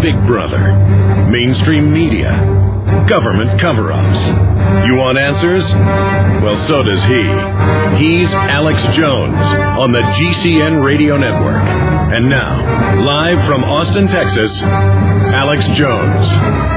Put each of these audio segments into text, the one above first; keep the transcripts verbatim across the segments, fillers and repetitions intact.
Big Brother, mainstream media, government cover-ups. You want answers? Well, so does he. He's Alex Jones on the G C N Radio Network. And now, live from Austin, Texas, Alex Jones.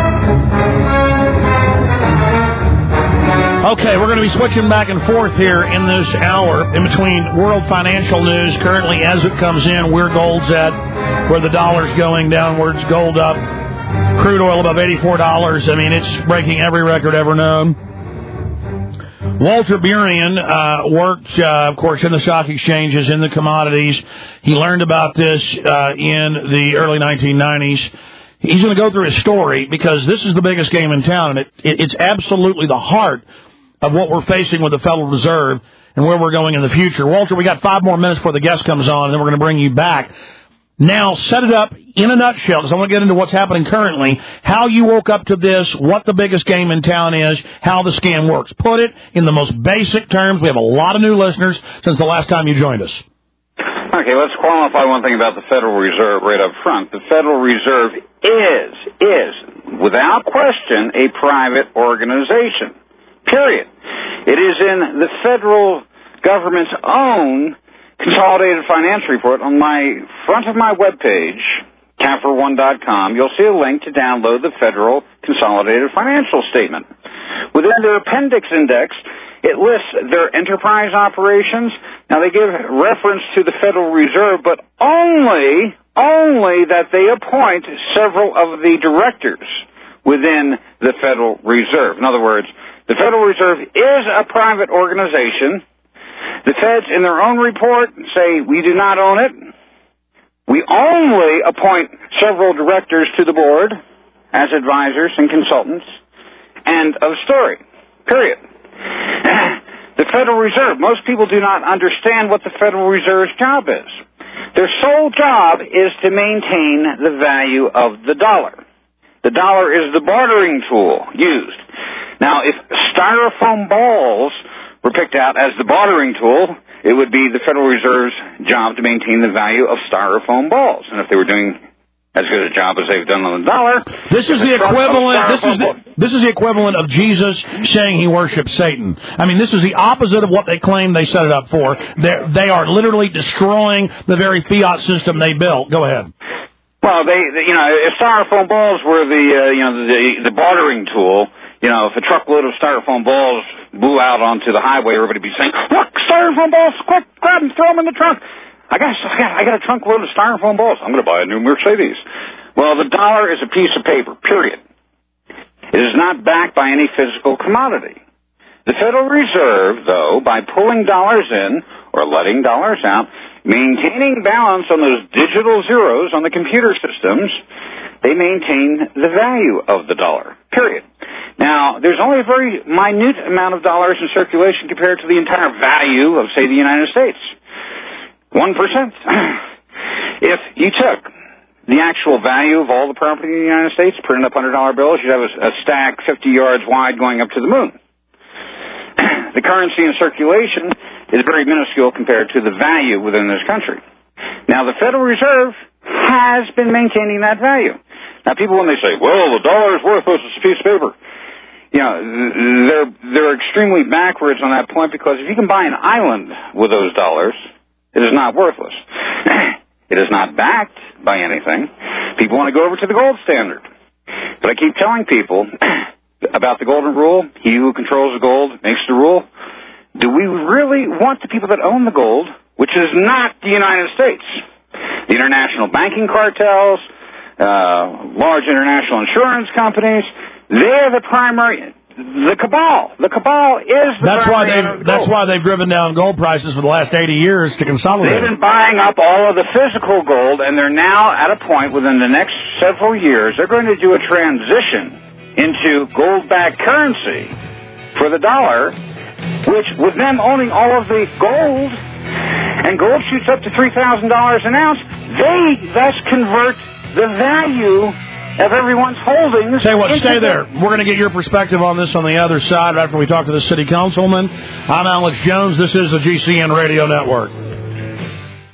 Okay, we're going to be switching back and forth here in this hour in between world financial news currently as it comes in, where gold's at, where the dollar's going downwards, gold up, crude oil above eighty-four dollars. I mean, it's breaking every record ever known. Walter Burian uh, worked, uh, of course, in the stock exchanges, in the commodities. He learned about this uh, in the early nineteen nineties. He's going to go through his story because this is the biggest game in town, and it, it, it's absolutely the heart of what we're facing with the Federal Reserve and where we're going in the future. Walter, we got five more minutes before the guest comes on, and then we're going to bring you back. Now, set it up in a nutshell, because I want to get into what's happening currently, how you woke up to this, what the biggest game in town is, how the scam works. Put it in the most basic terms. We have a lot of new listeners since the last time you joined us. Okay, let's qualify one thing about the Federal Reserve right up front. The Federal Reserve is, is, without question, a private organization. Period. It is in the federal government's own consolidated financial report. On my front of my webpage, Capital One dot com, you'll see a link to download the federal consolidated financial statement. Within their appendix index, it lists their enterprise operations. Now, they give reference to the Federal Reserve, but only, only that they appoint several of the directors within the Federal Reserve. In other words, the Federal Reserve is a private organization. The feds, in their own report, say we do not own it. We only appoint several directors to the board as advisors and consultants. End of story. Period. The Federal Reserve, most people do not understand what the Federal Reserve's job is. Their sole job is to maintain the value of the dollar. The dollar is the bartering tool used. Now, if styrofoam balls were picked out as the bartering tool, it would be the Federal Reserve's job to maintain the value of styrofoam balls. And if they were doing as good a job as they've done on the dollar, this is the equivalent. This is the, this is the equivalent of Jesus saying he worships Satan. I mean, this is the opposite of what they claim they set it up for. They they are literally destroying the very fiat system they built. Go ahead. Well, they, they you know, if styrofoam balls were the uh, you know the the bartering tool. You know, if a truckload of styrofoam balls blew out onto the highway, everybody would be saying, "Look, styrofoam balls! Quick, grab them, throw them in the trunk." I got, I got, I got a trunk load of styrofoam balls. I'm going to buy a new Mercedes. Well, the dollar is a piece of paper. Period. It is not backed by any physical commodity. The Federal Reserve, though, by pulling dollars in or letting dollars out, maintaining balance on those digital zeros on the computer systems, they maintain the value of the dollar. Period. Now, there's only a very minute amount of dollars in circulation compared to the entire value of, say, the United States. One percent. If you took the actual value of all the property in the United States, printed up one hundred dollar bills, you'd have a, a stack fifty yards wide going up to the moon. The currency in circulation is very minuscule compared to the value within this country. Now, the Federal Reserve has been maintaining that value. Now, people, when they say, well, the dollar is worthless, it's a piece of paper, you know, they're, they're extremely backwards on that point, because if you can buy an island with those dollars, it is not worthless. It is not backed by anything. People want to go over to the gold standard. But I keep telling people about the golden rule, he who controls the gold makes the rule. Do we really want the people that own the gold, which is not the United States? The international banking cartels, uh, large international insurance companies, they're the primary, the cabal. The cabal is the that's why primary. They've, that's why they've driven down gold prices for the last eighty years to consolidate. They've been buying up all of the physical gold, and they're now at a point within the next several years, they're going to do a transition into gold-backed currency for the dollar, which, with them owning all of the gold, and gold shoots up to three thousand dollars an ounce, they thus convert the value of everyone's holdings. Say what, stay there. We're going to get your perspective on this on the other side after we talk to the city councilman. I'm Alex Jones. This is the G C N Radio Network.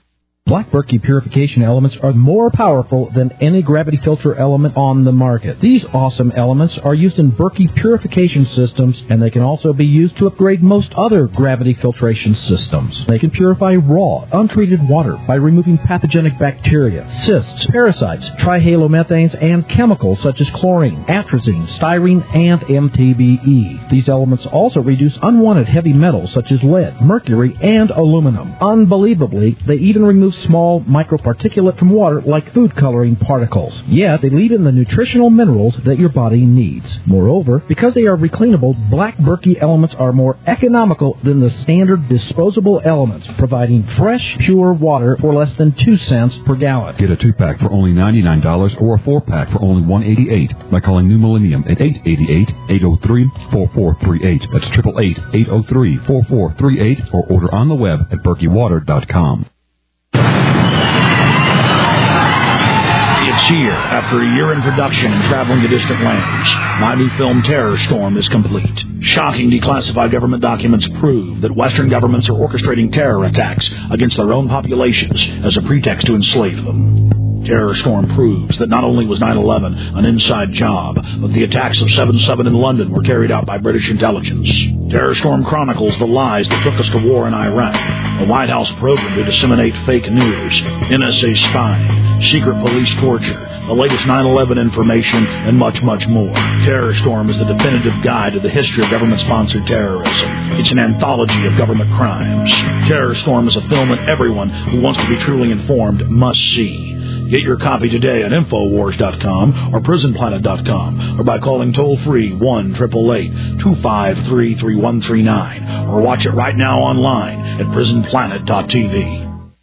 Black Berkey purification elements are more powerful than any gravity filter element on the market. These awesome elements are used in Berkey purification systems, and they can also be used to upgrade most other gravity filtration systems. They can purify raw, untreated water by removing pathogenic bacteria, cysts, parasites, trihalomethanes, and chemicals such as chlorine, atrazine, styrene, and M T B E. These elements also reduce unwanted heavy metals such as lead, mercury, and aluminum. Unbelievably, they even remove small microparticulate from water like food coloring particles. Yet, they leave in the nutritional minerals that your body needs. Moreover, because they are recleanable, Black Berkey elements are more economical than the standard disposable elements, providing fresh, pure water for less than two cents per gallon. Get a two-pack for only ninety-nine dollars or a four-pack for only one hundred eighty-eight dollars by calling New Millennium at eight eight eight, eight oh three, four four three eight. That's eight eight eight, eight oh three, four four three eight or order on the web at berkey water dot com. It's here. After a year in production and traveling to distant lands, my new film Terror Storm is complete. Shocking declassified government documents prove that Western governments are orchestrating terror attacks against their own populations as a pretext to enslave them. Terror Storm proves that not only was nine eleven an inside job, but the attacks of seven seven in London were carried out by British intelligence. Terror Storm chronicles the lies that took us to war in Iraq, a White House program to disseminate fake news, N S A spying, secret police torture, the latest nine eleven information, and much, much more. Terror Storm is the definitive guide to the history of government-sponsored terrorism. It's an anthology of government crimes. Terror Storm is a film that everyone who wants to be truly informed must see. Get your copy today at infowars dot com or prison planet dot com or by calling toll-free one eight eight eight, two five three, three one three nine or watch it right now online at prison planet dot t v.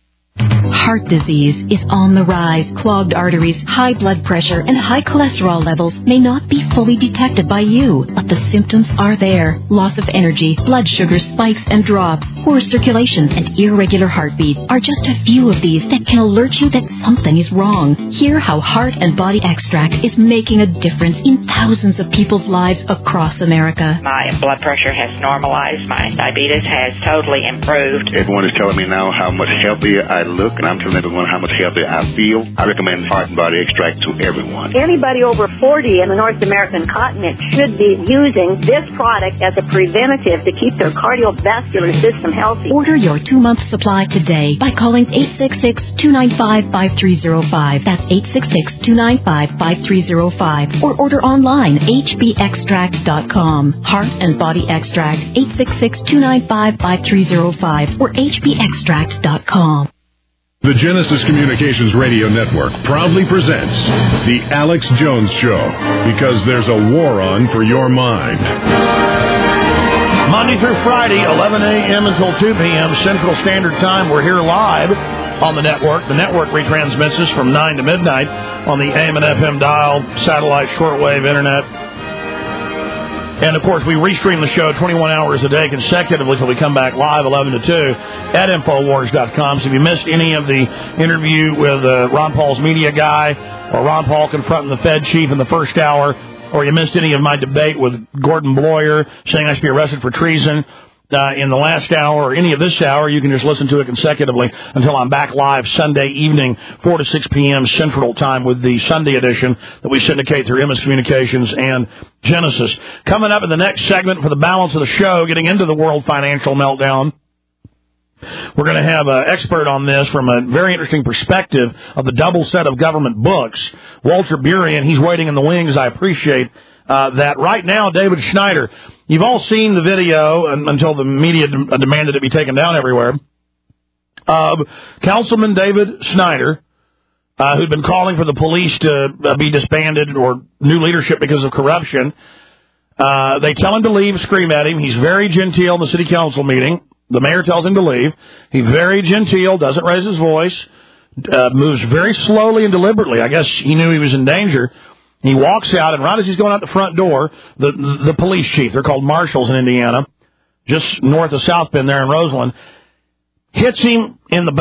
Heart disease is on the rise. Clogged arteries, high blood pressure, and high cholesterol levels may not be fully detected by you, but the symptoms are there. Loss of energy, blood sugar spikes and drops, poor circulation, and irregular heartbeat are just a few of these that can alert you that something is wrong. Hear how Heart and Body Extract is making a difference in thousands of people's lives across America. My blood pressure has normalized. My diabetes has totally improved. Everyone is telling me now how much healthier I look, and I'm telling everyone how much healthier I feel. I recommend Heart and Body Extract to everyone. Anybody over forty in the North American continent should be using this product as a preventative to keep their cardiovascular system healthy. Order your two-month supply today by calling eight six six, two nine five, five three zero five. That's eight six six, two nine five, five three zero five. Or order online, h b extract dot com. Heart and Body Extract, eight six six, two nine five, five three zero five or h b extract dot com. The Genesis Communications Radio Network proudly presents The Alex Jones Show, because there's a war on for your mind. Monday through Friday, eleven a.m. until two p.m. Central Standard Time. We're here live on the network. The network retransmits us from nine to midnight on the A M and F M dial, satellite, shortwave, internet. And, of course, we restream the show twenty-one hours a day consecutively until we come back live eleven to two at infowars dot com. So if you missed any of the interview with uh, Ron Paul's media guy or Ron Paul confronting the Fed chief in the first hour, or you missed any of my debate with Gordon Bloyer saying I should be arrested for treason uh, in the last hour or any of this hour, you can just listen to it consecutively until I'm back live Sunday evening, four to six p.m. Central Time with the Sunday edition that we syndicate through M S Communications and Genesis. Coming up in the next segment for the balance of the show, getting into the world financial meltdown, we're going to have an expert on this from a very interesting perspective of the double set of government books. Walter Burian, he's waiting in the wings. I appreciate uh, that. Right now, David Schneider, you've all seen the video um, until the media de- demanded it be taken down everywhere, of Councilman David Schneider, uh, who'd been calling for the police to uh, be disbanded or new leadership because of corruption. Uh, they tell him to leave, scream at him. He's very genteel in the city council meeting. The mayor tells him to leave. He's very genteel, doesn't raise his voice, uh, moves very slowly and deliberately. I guess he knew he was in danger. He walks out, and right as he's going out the front door, the the police chief, they're called marshals in Indiana, just north of South Bend there in Roseland, hits him in the back.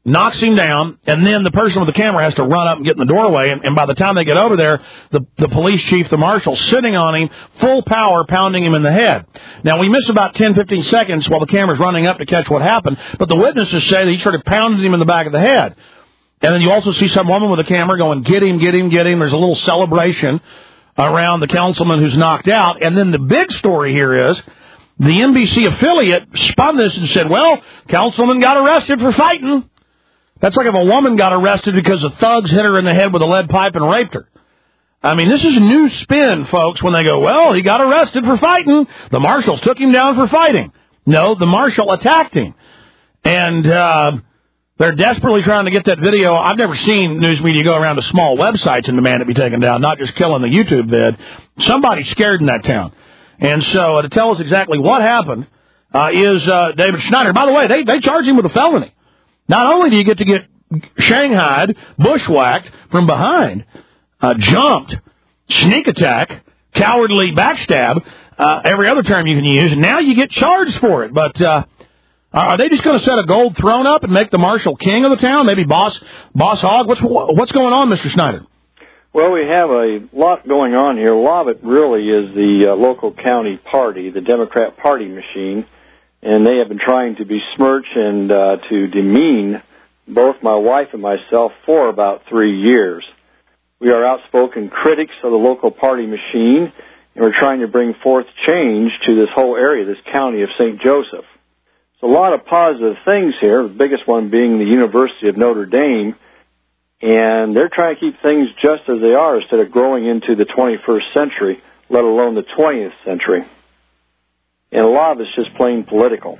knocks him down, and then the person with the camera has to run up and get in the doorway, and, and by the time they get over there, the, the police chief, the marshal, sitting on him, full power, pounding him in the head. Now, we miss about ten, fifteen seconds while the camera's running up to catch what happened, but the witnesses say that he sort of pounded him in the back of the head. And then you also see some woman with a camera going, get him, get him, get him. There's a little celebration around the councilman who's knocked out. And then the big story here is the N B C affiliate spun this and said, well, councilman got arrested for fighting. That's like if a woman got arrested because the thugs hit her in the head with a lead pipe and raped her. I mean, this is a new spin, folks, when they go, well, he got arrested for fighting. The marshals took him down for fighting. No, the marshal attacked him. And uh, they're desperately trying to get that video. I've never seen news media go around to small websites and demand it be taken down, not just killing the YouTube vid. Somebody's scared in that town. And so uh, to tell us exactly what happened uh, is uh, David Schneider. By the way, they, they charge him with a felony. Not only do you get to get shanghaied, bushwhacked from behind, uh, jumped, sneak attack, cowardly backstab, uh, every other term you can use, and now you get charged for it. But uh, are they just going to set a gold throne up and make the marshal king of the town? Maybe Boss Boss Hogg? What's, what's going on, Mister Schneider? Well, we have a lot going on here. A lot of it really is the uh, local county party, the Democrat Party machine. And they have been trying to besmirch and uh, to demean both my wife and myself for about three years. We are outspoken critics of the local party machine, and we're trying to bring forth change to this whole area, this county of Saint Joseph. So a lot of positive things here, the biggest one being the University of Notre Dame, and they're trying to keep things just as they are instead of growing into the twenty-first century, let alone the twentieth century. And a lot of it's just plain political.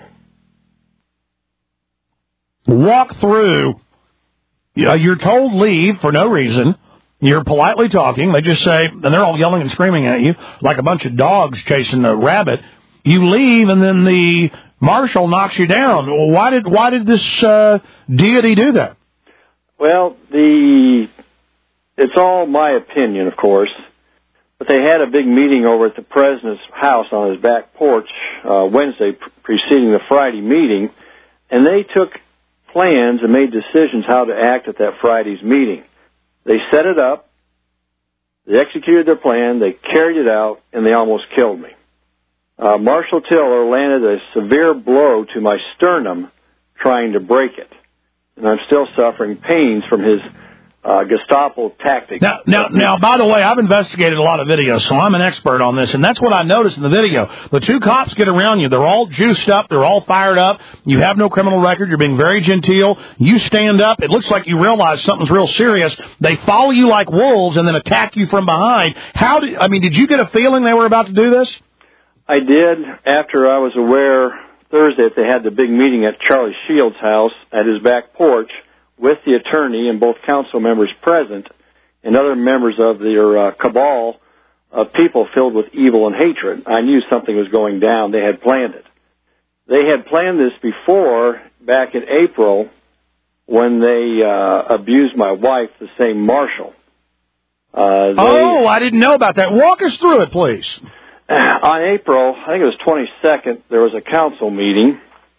Walk through. You're told leave for no reason. You're politely talking. They just say, and they're all yelling and screaming at you like a bunch of dogs chasing a rabbit. You leave, and then the marshal knocks you down. Why did why did this uh, deity do that? Well, the it's all my opinion, of course. But they had a big meeting over at the president's house on his back porch uh, Wednesday preceding the Friday meeting, and they took plans and made decisions how to act at that Friday's meeting. They set it up, they executed their plan, they carried it out, and they almost killed me. Uh, Marshal Tiller landed a severe blow to my sternum trying to break it, and I'm still suffering pains from his Uh, Gestapo tactics. Now, now, now, by the way, I've investigated a lot of videos, so I'm an expert on this, and that's what I noticed in the video. The two cops get around you. They're all juiced up. They're all fired up. You have no criminal record. You're being very genteel. You stand up. It looks like you realize something's real serious. They follow you like wolves and then attack you from behind. How did, I mean, did you get a feeling they were about to do this? I did after I was aware Thursday that they had the big meeting at Charlie Shields' house at his back porch, with the attorney and both council members present and other members of their uh, cabal of people filled with evil and hatred. I knew something was going down. They had planned it. They had planned this before, back in April, when they uh, abused my wife, the same marshal. Uh, they, oh, I didn't know about that. Walk us through it, please. On April, I think it was twenty-second, there was a council meeting,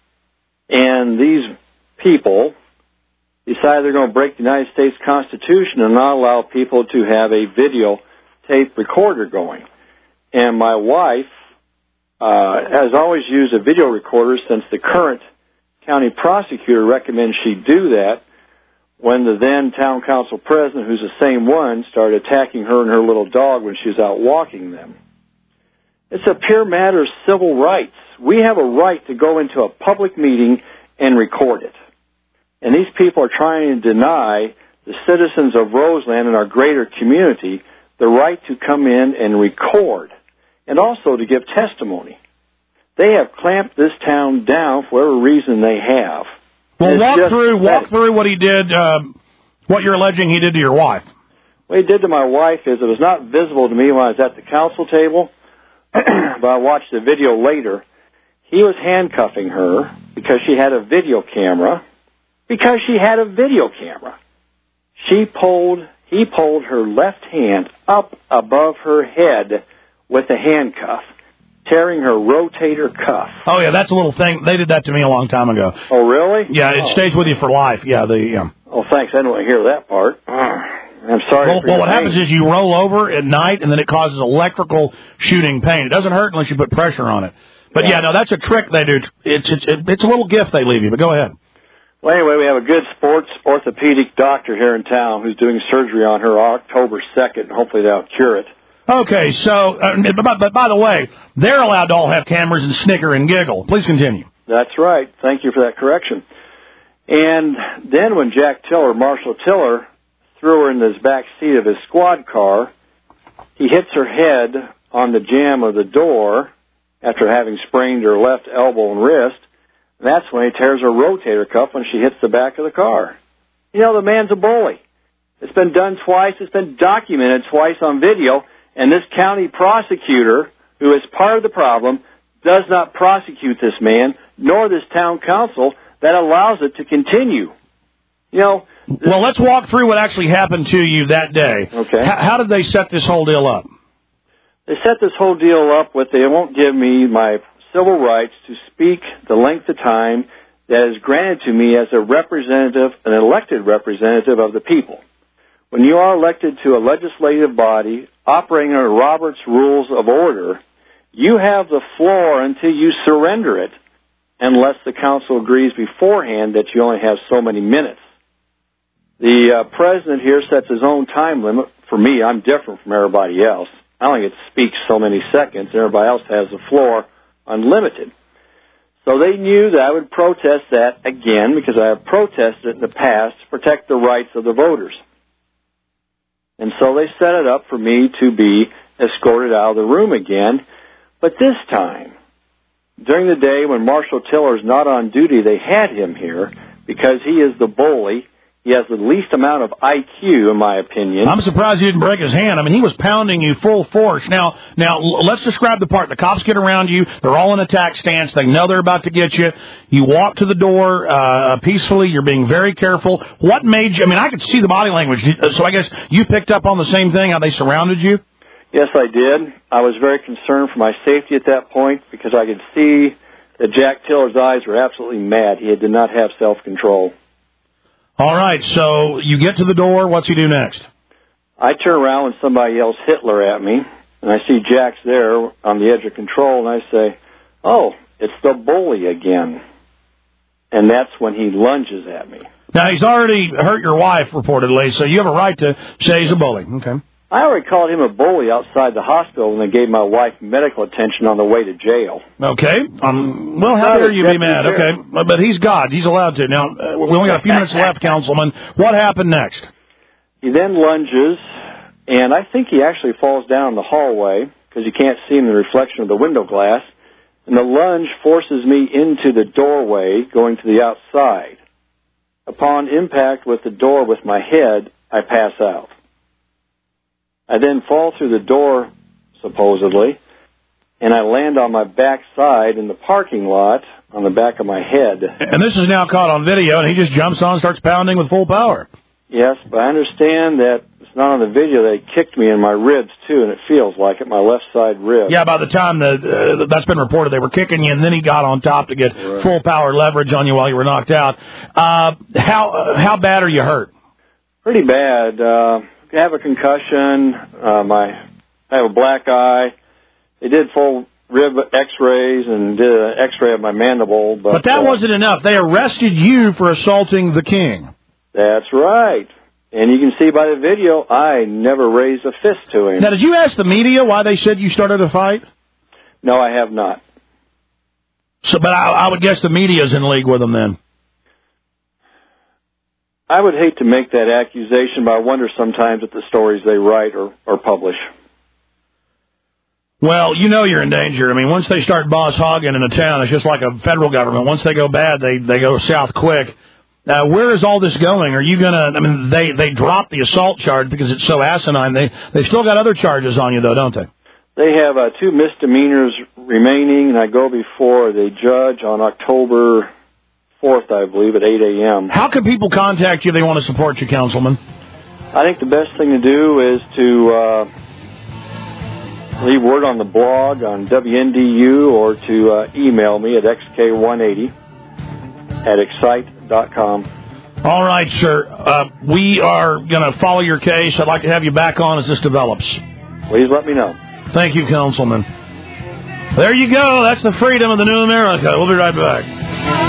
and these people decided they're going to break the United States Constitution and not allow people to have a video tape recorder going. And my wife uh, has always used a video recorder since the current county prosecutor recommends she do that, when the then town council president, who's the same one, started attacking her and her little dog when she was out walking them. It's a pure matter of civil rights. We have a right to go into a public meeting and record it. And these people are trying to deny the citizens of Roseland and our greater community the right to come in and record, and also to give testimony. They have clamped this town down for whatever reason they have. Well, walk through, walk through what he did, um, what you're alleging he did to your wife. What he did to my wife is, it was not visible to me when I was at the council table, but I watched the video later. He was handcuffing her because she had a video camera. Because she had a video camera. She pulled, he pulled her left hand up above her head with a handcuff. tearing her rotator cuff. Oh, yeah, that's a little thing. They did that to me a long time ago. Oh, really? Yeah, it oh. stays with you for life. Yeah, the... Yeah. Oh, thanks. I didn't want to hear that part. I'm sorry. Well, for well what pain. happens is you roll over at night, and then it causes electrical shooting pain. It doesn't hurt unless you put pressure on it. But, yeah, yeah no, that's a trick they do. It's, it's, it's a little gift they leave you, but go ahead. Well, anyway, we have a good sports orthopedic doctor here in town who's doing surgery on her October second. Hopefully that'll cure it. Okay, so, uh, but, but by the way, they're allowed to all have cameras and snicker and giggle. Please continue. That's right. Thank you for that correction. And then when Jack Tiller, Marshall Tiller, threw her in his back seat of his squad car, he hits her head on the jamb of the door after having sprained her left elbow and wrist. That's when he tears her rotator cuff when she hits the back of the car. You know, the man's a bully. It's been done twice. It's been documented twice on video. And this county prosecutor, who is part of the problem, does not prosecute this man, nor this town council that allows it to continue. You know. Well, let's walk through what actually happened to you that day. Okay. H- how did they set this whole deal up? They set this whole deal up with they won't give me my civil rights to speak the length of time that is granted to me as a representative, an elected representative of the people. When you are elected to a legislative body operating under Robert's Rules of Order, you have the floor until you surrender it, unless the council agrees beforehand that you only have so many minutes. The uh, president here sets his own time limit. For me, I'm different from everybody else. I only get to speak so many seconds, and everybody else has the floor unlimited. So they knew that I would protest that again because I have protested it in the past to protect the rights of the voters. And so they set it up for me to be escorted out of the room again. But this time, during the day when Marshall Tiller is not on duty, they had him here because he is the bully. He has the least amount of I Q, in my opinion. I'm surprised he didn't break his hand. I mean, he was pounding you full force. Now, now let's describe the part. The cops get around you. They're all in attack stance. They know they're about to get you. You walk to the door uh, peacefully. You're being very careful. What made you? I mean, I could see the body language. So I guess you picked up on the same thing, how they surrounded you? Yes, I did. I was very concerned for my safety at that point because I could see that Jack Tiller's eyes were absolutely mad. He did not have self-control. All right, so you get to the door. What's he do next? I turn around when somebody yells Hitler at me, and I see Jack's there on the edge of control, and I say, oh, it's the bully again. And that's when he lunges at me. Now, he's already hurt your wife, reportedly, so you have a right to say he's a bully. Okay. I already called him a bully outside the hospital when they gave my wife medical attention on the way to jail. Okay. Um, well, how dare you be mad? Okay. But he's God. He's allowed to. Now, uh, we only got a few minutes left, Councilman. What happened next? He then lunges, and I think he actually falls down the hallway because you can't see in the reflection of the window glass. And the lunge forces me into the doorway going to the outside. Upon impact with the door with my head, I pass out. I then fall through the door, supposedly, and I land on my back side in the parking lot on the back of my head. And this is now caught on video, and he just jumps on and starts pounding with full power. Yes, but I understand that it's not on the video. They kicked me in my ribs, too, and it feels like it, my left side rib. Yeah, by the time the, uh, that's been reported, they were kicking you, and then he got on top to get right. full power leverage on you while you were knocked out. Uh, how uh, how bad are you hurt? Pretty bad. Uh, I have a concussion. Uh, my I have a black eye. They did full rib X-rays and did an X-ray of my mandible. But, but that uh, wasn't enough. They arrested you for assaulting the king. That's right. And you can see by the video, I never raised a fist to him. Now, did you ask the media why they said you started a fight? No, I have not. So, but I, I would guess the media's in league with them then. I would hate to make that accusation, but I wonder sometimes at the stories they write or, or publish. Well, you know you're in danger. I mean, once they start boss hogging in a town, it's just like a federal government. Once they go bad, they, they go south quick. Uh, where is all this going? Are you going to, I mean, they, they dropped the assault charge because it's so asinine. They, they've still got other charges on you, though, don't they? They have uh, two misdemeanors remaining, and I go before the judge on October fourth, I believe, at eight a.m. How can people contact you if they want to support you, Councilman? I think the best thing to do is to uh, leave word on the blog on W N D U or to uh, email me at x k one eighty at excite dot com. All right, sir. Uh, we are going to follow your case. I'd like to have you back on as this develops. Please let me know. Thank you, Councilman. There you go. That's the freedom of the new America. We'll be right back.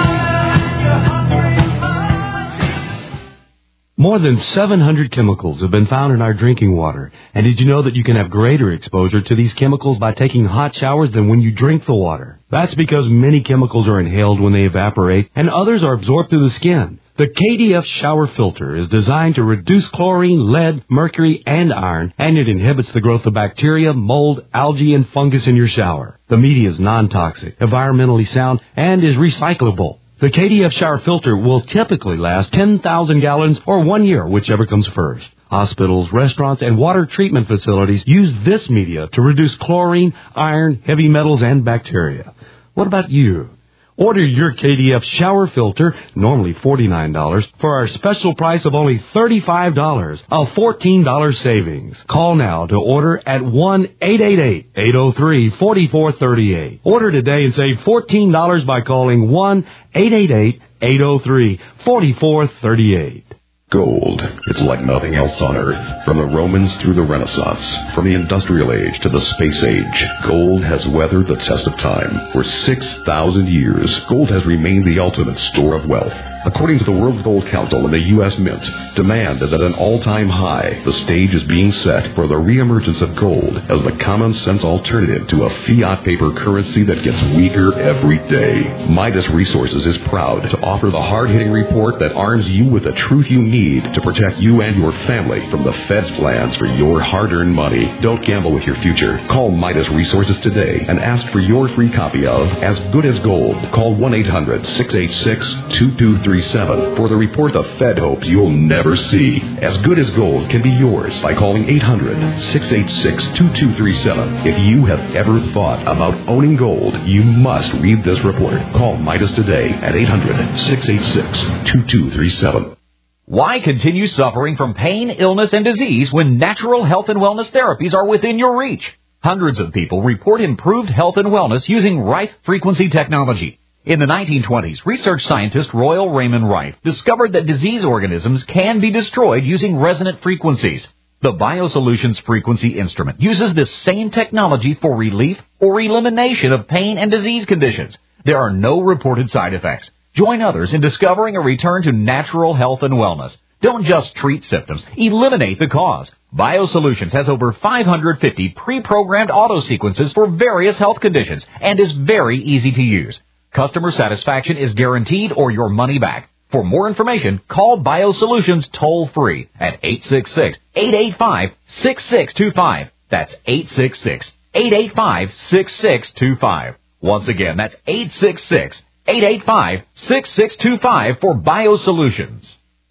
More than seven hundred chemicals have been found in our drinking water. And did you know that you can have greater exposure to these chemicals by taking hot showers than when you drink the water? That's because many chemicals are inhaled when they evaporate, and others are absorbed through the skin. The K D F shower filter is designed to reduce chlorine, lead, mercury, and iron, and it inhibits the growth of bacteria, mold, algae, and fungus in your shower. The media is non-toxic, environmentally sound, and is recyclable. The K D F shower filter will typically last ten thousand gallons or one year, whichever comes first. Hospitals, restaurants, and water treatment facilities use this media to reduce chlorine, iron, heavy metals, and bacteria. What about you? Order your K D F shower filter, normally forty-nine dollars, for our special price of only thirty-five dollars, a fourteen dollars savings. Call now to order at one eight eight eight, eight oh three, four four three eight. Order today and save fourteen dollars by calling one eight eight eight, eight oh three, four four three eight. Gold. It's like nothing else on Earth. From the Romans through the Renaissance, from the Industrial Age to the Space Age, gold has weathered the test of time. For six thousand years, gold has remained the ultimate store of wealth. According to the World Gold Council and the U S Mint, demand is at an all-time high. The stage is being set for the reemergence of gold as the common-sense alternative to a fiat paper currency that gets weaker every day. Midas Resources is proud to offer the hard-hitting report that arms you with the truth you need to protect you and your family from the Fed's plans for your hard-earned money. Don't gamble with your future. Call Midas Resources today and ask for your free copy of As Good as Gold. Call one eight hundred, six eight six, two two three seven for the report the Fed hopes you'll never see. As Good as Gold can be yours by calling eight hundred, six eight six, two two three seven. If you have ever thought about owning gold, you must read this report. Call Midas today at eight hundred, six eight six, two two three seven. Why continue suffering from pain, illness, and disease when natural health and wellness therapies are within your reach? Hundreds of people report improved health and wellness using Rife frequency technology. In the nineteen twenties, research scientist Royal Raymond Rife discovered that disease organisms can be destroyed using resonant frequencies. The BioSolutions frequency instrument uses this same technology for relief or elimination of pain and disease conditions. There are no reported side effects. Join others in discovering a return to natural health and wellness. Don't just treat symptoms, eliminate the cause. BioSolutions has over five hundred fifty pre-programmed auto sequences for various health conditions and is very easy to use. Customer satisfaction is guaranteed or your money back. For more information, call BioSolutions toll-free at eight six six, eight eight five, six six two five. That's eight six six, eight eight five, six six two five. Once again, that's eight six six, eight eight five, six six two five for BioSolutions.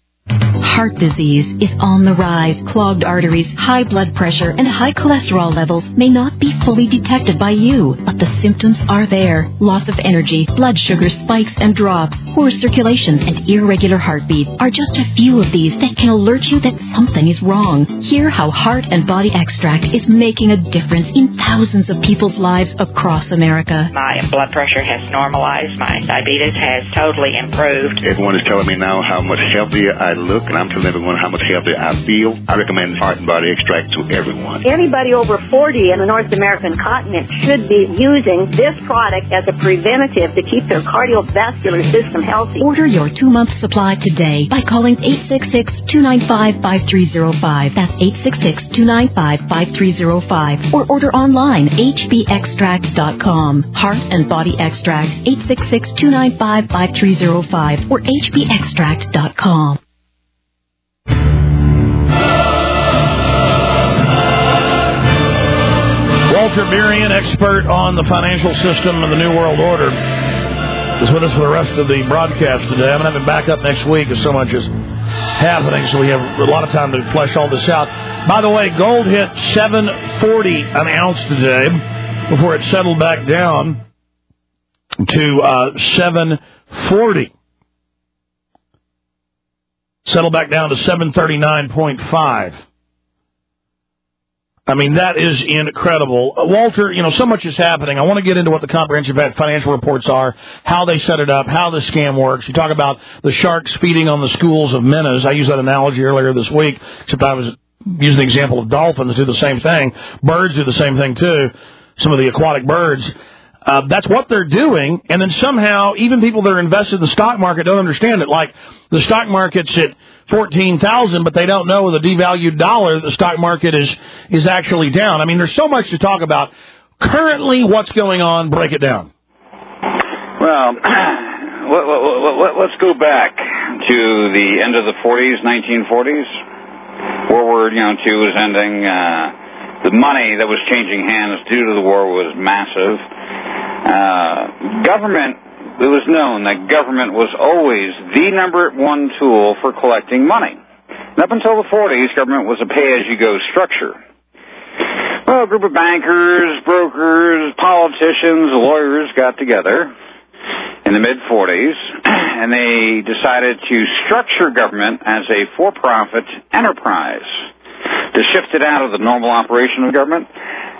Heart disease is on the rise. Clogged arteries, high blood pressure, and high cholesterol levels may not be fully detected by you, but the symptoms are there. Loss of energy, blood sugar spikes and drops, poor circulation, and irregular heartbeat are just a few of these that can alert you that something is wrong. Hear how Heart and Body Extract is making a difference in thousands of people's lives across America. My blood pressure has normalized. My diabetes has totally improved. Everyone is telling me now how much healthier I look, and I'm telling everyone how much healthier I feel. I recommend Heart and Body Extract to everyone. Anybody over forty in the North American continent should be using this product as a preventative to keep their cardiovascular system healthy. Order your two-month supply today by calling eight six six, two nine five, five three zero five. That's eight six six, two nine five, five three zero five. Or order online, h b extract dot com. Heart and Body Extract, eight six six, two nine five, five three zero five or h b extract dot com. Walter Burian, expert on the financial system and the New World Order, is with us for the rest of the broadcast today. I'm going to have him back up next week as so much is happening, so we have a lot of time to flesh all this out. By the way, gold hit seven forty an ounce today before it settled back down to uh, seven forty. Settled back down to seven thirty-nine point five. I mean, that is incredible. Uh, Walter, you know, so much is happening. I want to get into what the comprehensive financial reports are, how they set it up, how the scam works. You talk about the sharks feeding on the schools of minnows. I used that analogy earlier this week, except I was using the example of dolphins do the same thing. Birds do the same thing, too, some of the aquatic birds. Uh, that's what they're doing, and then somehow even people that are invested in the stock market don't understand it. Like, the stock market's at fourteen thousand, but they don't know with a devalued dollar the stock market is is actually down. I mean, there's so much to talk about. Currently, what's going on? Break it down. Well, let's go back to the end of the forties, nineteen forties. World War you know, Two was ending. Uh, the money that was changing hands due to the war was massive. Uh, government, it was known that government was always the number one tool for collecting money. And up until the forties, government was a pay-as-you-go structure. Well, a group of bankers, brokers, politicians, lawyers got together in the mid-forties, and they decided to structure government as a for-profit enterprise, to shift it out of the normal operation of government.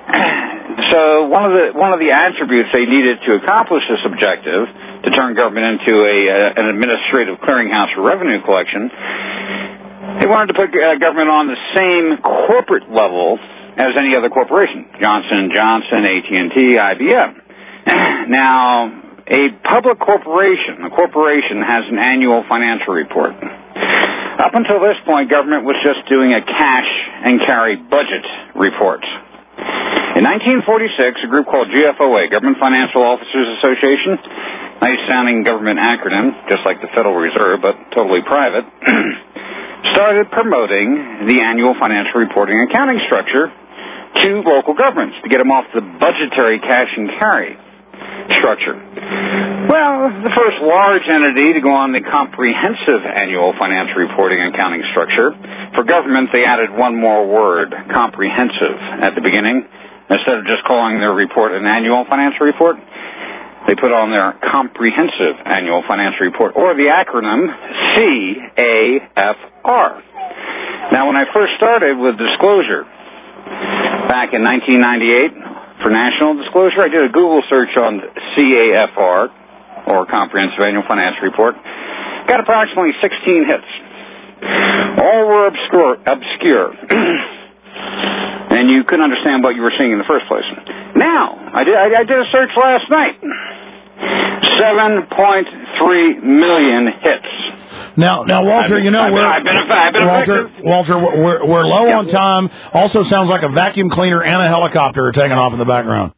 So one of the one of the attributes they needed to accomplish this objective, to turn government into a uh, an administrative clearinghouse for revenue collection, they wanted to put uh, government on the same corporate level as any other corporation: Johnson and Johnson, A T and T, I B M. Now, a public corporation, a corporation has an annual financial report. Up until this point, government was just doing a cash and carry budget report. In nineteen forty-six, a group called G F O A, Government Financial Officers Association, nice-sounding government acronym, just like the Federal Reserve, but totally private, started promoting the annual financial reporting accounting structure to local governments to get them off the budgetary cash and carry structure. Well, the first large entity to go on the comprehensive annual financial reporting and accounting structure. For government, they added one more word, comprehensive, at the beginning. Instead of just calling their report an annual financial report, they put on their comprehensive annual financial report, or the acronym C A F R. Now, when I first started with disclosure back in nineteen ninety-eight, for national disclosure, I did a Google search on C A F R, or Comprehensive Annual Financial Report. Got approximately sixteen hits. All were obscure, obscure. And you couldn't understand what you were seeing in the first place. Now, I did, I, I did a search last night. seven point three million hits. Now, now, Walter, been, you know, I've we're, been, I've been, I've been Walter, effective. Walter, we're, we're low yeah. on time. Also sounds like a vacuum cleaner and a helicopter are taking off in the background.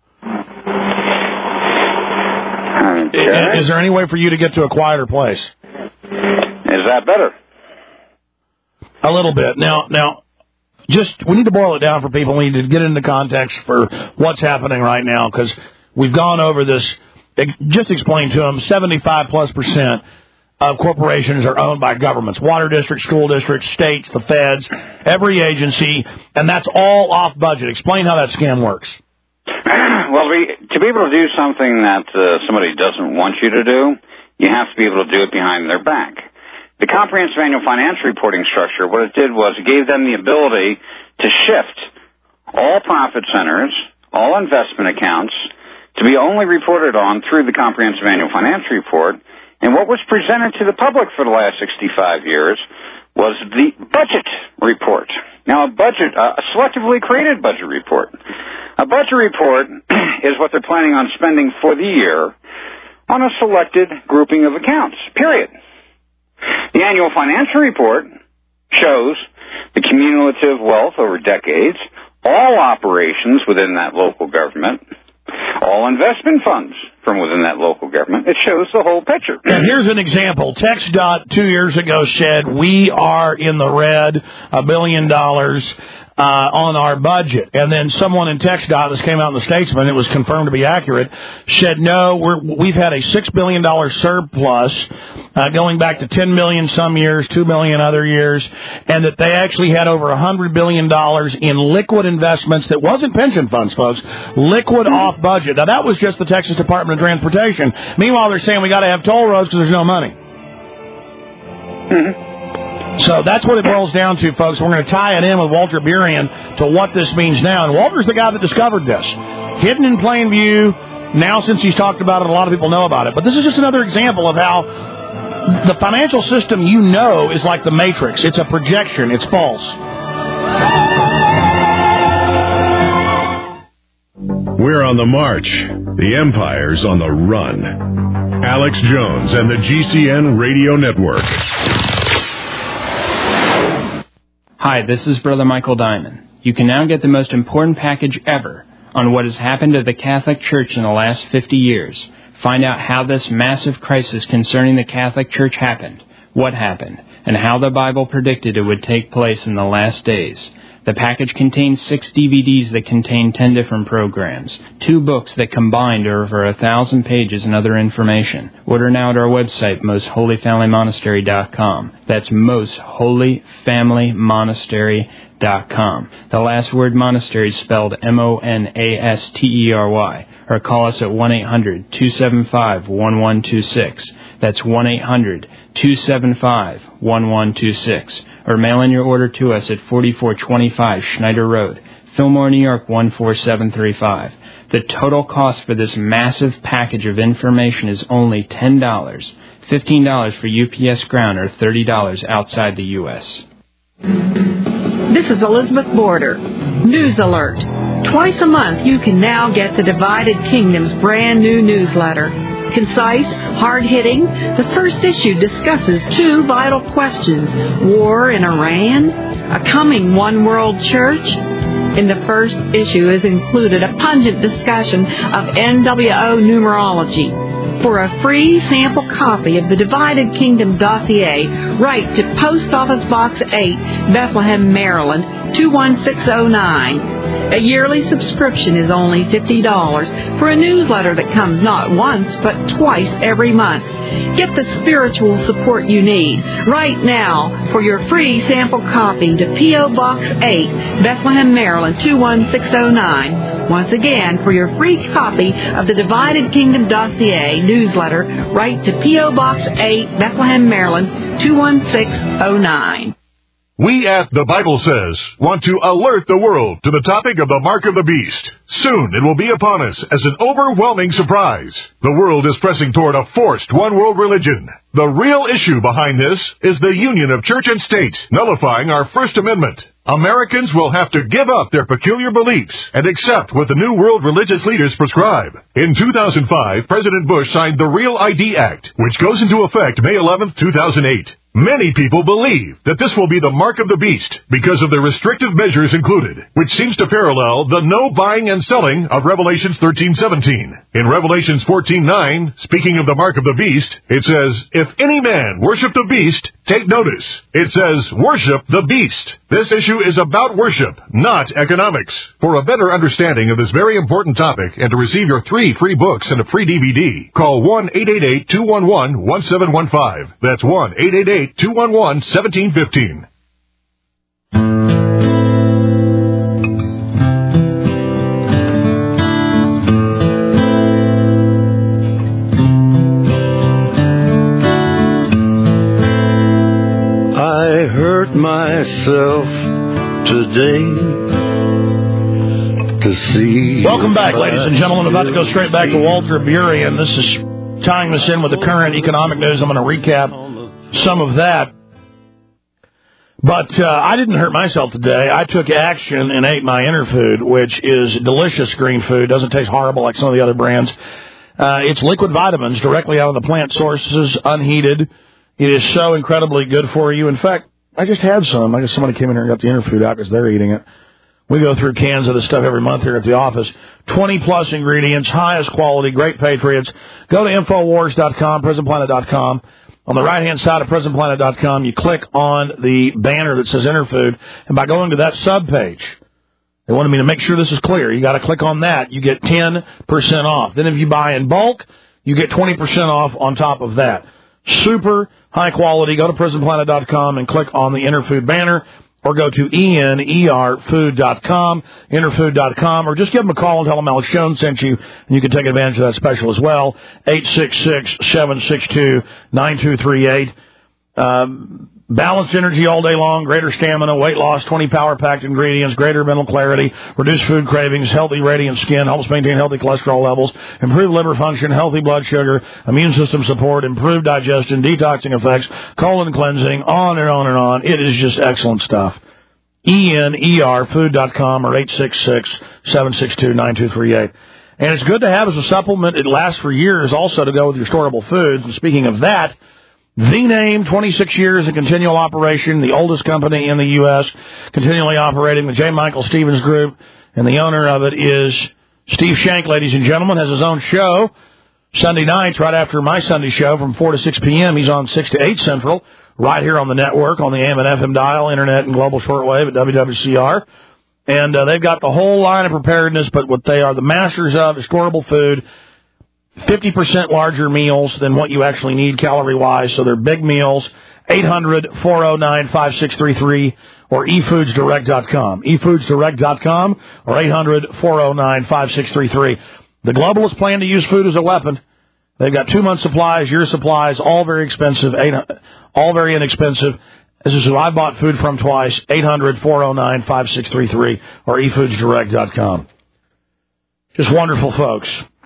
Okay. Is there any way for you to get to a quieter place? Is that better? A little bit. Now, now, just, we need to boil it down for people. We need to get into context for what's happening right now, because we've gone over this. Just explain to them, seventy-five plus percent of corporations are owned by governments, water districts, school districts, states, the feds, every agency, and that's all off budget. Explain how that scam works. Well, we, to be able to do something that uh, somebody doesn't want you to do, you have to be able to do it behind their back. The Comprehensive Annual Financial Reporting structure, what it did was it gave them the ability to shift all profit centers, all investment accounts, to be only reported on through the Comprehensive Annual Financial Report. And what was presented to the public for the last sixty-five years was the budget report. Now, a budget, uh, a selectively created budget report. A budget report is what they're planning on spending for the year on a selected grouping of accounts, period. The annual financial report shows the cumulative wealth over decades, all operations within that local government, all investment funds from within that local government. It shows the whole picture. And here's an example. TxDOT two years ago said, we are in the red, a billion dollars uh, on our budget. And then someone in TxDOT, this came out in the Statesman, it was confirmed to be accurate, said, no, we're, we've had a six billion dollars surplus uh, going back to ten million dollars some years, two million dollars other years, and that they actually had over one hundred billion dollars in liquid investments that wasn't pension funds, folks, liquid off budget. Now, that was just the Texas Department of Transportation. Meanwhile, they're saying we got to have toll roads because there's no money. Mm-hmm. So that's what it boils down to, folks. We're going to tie it in with Walter Burian to what this means now. And Walter's the guy that discovered this. Hidden in plain view. Now, since he's talked about it, a lot of people know about it. But this is just another example of how the financial system, you know, is like the Matrix. It's a projection. It's false. We're on the march. The empire's on the run. Alex Jones and the G C N Radio Network. Hi, this is Brother Michael Diamond. You can now get the most important package ever on what has happened to the Catholic Church in the last fifty years. Find out how this massive crisis concerning the Catholic Church happened, what happened, and how the Bible predicted it would take place in the last days. The package contains six D V Ds that contain ten different programs, two books that combined are over a thousand pages and other information. Order now at our website, most holy family monastery dot com. That's most holy family monastery dot com. The last word monastery is spelled M O N A S T E R Y. Or call us at one eight hundred two seven five one one two six. That's one eight hundred two seven five one one two six. Or mail in your order to us at forty-four twenty-five Schneider Road, Fillmore, New York one four seven three five. The total cost for this massive package of information is only ten dollars, fifteen dollars for U P S ground, or thirty dollars outside the U S This is Elizabeth Border. News alert. Twice a month you can now get the Divided Kingdom's brand new newsletter. Concise, hard-hitting, the first issue discusses two vital questions: war in Iran, a coming one-world church. In the first issue is included a pungent discussion of N W O numerology. For a free sample copy of the Divided Kingdom dossier, write to Post Office Box eight, Bethlehem, Maryland, two one six oh nine. A yearly subscription is only fifty dollars for a newsletter that comes not once, but twice every month. Get the spiritual support you need. Write now for your free sample copy to P O. Box eight, Bethlehem, Maryland, two one six oh nine. Once again, for your free copy of the Divided Kingdom dossier newsletter, write to P O. Box eight, Bethlehem, Maryland, two one six oh nine. We at The Bible Says want to alert the world to the topic of the Mark of the Beast. Soon it will be upon us as an overwhelming surprise. The world is pressing toward a forced one-world religion. The real issue behind this is the union of church and state, nullifying our First Amendment. Americans will have to give up their peculiar beliefs and accept what the New World religious leaders prescribe. In two thousand five, President Bush signed the Real I D Act, which goes into effect May eleventh, two thousand eight. Many people believe that this will be the mark of the beast because of the restrictive measures included, which seems to parallel the no buying and selling of Revelations thirteen seventeen. In Revelations fourteen nine, speaking of the mark of the beast, it says, "If any man worship the beast, take notice." It says, "Worship the beast." This issue is about worship, not economics. For a better understanding of this very important topic and to receive your three free books and a free D V D, call one eight eight eight, two one one, one seven one five. That's one eight eight eight, two one one, one seven one five. I hurt myself today to see. Welcome back, ladies and gentlemen. About to go straight back to Walter Burian. This is tying this in with the current economic news. I'm going to recap some of that. But uh, I didn't hurt myself today. I took action and ate my Interfood, which is delicious green food. Doesn't taste horrible like some of the other brands. Uh, it's liquid vitamins directly out of the plant sources, unheated. It is so incredibly good for you. In fact, I just had some. I guess somebody came in here and got the Interfood out because they're eating it. We go through cans of this stuff every month here at the office. twenty-plus ingredients, highest quality, great patriots. Go to Infowars dot com, Present Planet dot com. On the right-hand side of Present Planet dot com, you click on the banner that says Interfood, and by going to that subpage, they wanted me to make sure this is clear. You got to click on that. You get ten percent off. Then if you buy in bulk, you get twenty percent off on top of that. Super high quality. Go to Present Planet dot com and click on the Interfood banner, or go to E N E R food dot com, Interfood dot com, or just give them a call and tell them Alex Jones sent you, and you can take advantage of that special as well. eight six six, seven six two, nine two three eight. Um, Balanced energy all day long, greater stamina, weight loss, twenty power-packed ingredients, greater mental clarity, reduced food cravings, healthy, radiant skin, helps maintain healthy cholesterol levels, improved liver function, healthy blood sugar, immune system support, improved digestion, detoxing effects, colon cleansing, on and on and on. It is just excellent stuff. E N E R food dot com or eight six six, seven six two, nine two three eight. And it's good to have as a supplement. It lasts for years also to go with your storable foods. And speaking of that, the name, twenty-six years in continual operation, the oldest company in the U S, continually operating, the J. Michael Stevens Group, and the owner of it is Steve Shank, ladies and gentlemen, has his own show Sunday nights right after my Sunday show from four to six p.m. He's on six to eight Central, right here on the network, on the A M and F M dial, internet, and global shortwave at W W C R. And uh, they've got the whole line of preparedness, but what they are the masters of is storable food, fifty percent larger meals than what you actually need calorie-wise, so they're big meals. eight hundred, four oh nine, five six three three or e foods direct dot com. e foods direct dot com or eight hundred, four oh nine, five six three three. The globalists plan to use food as a weapon. They've got two-month supplies, year supplies, all very expensive, all very inexpensive. This is who I bought food from twice, eight hundred, four oh nine, five six three three or e foods direct dot com. Just wonderful folks.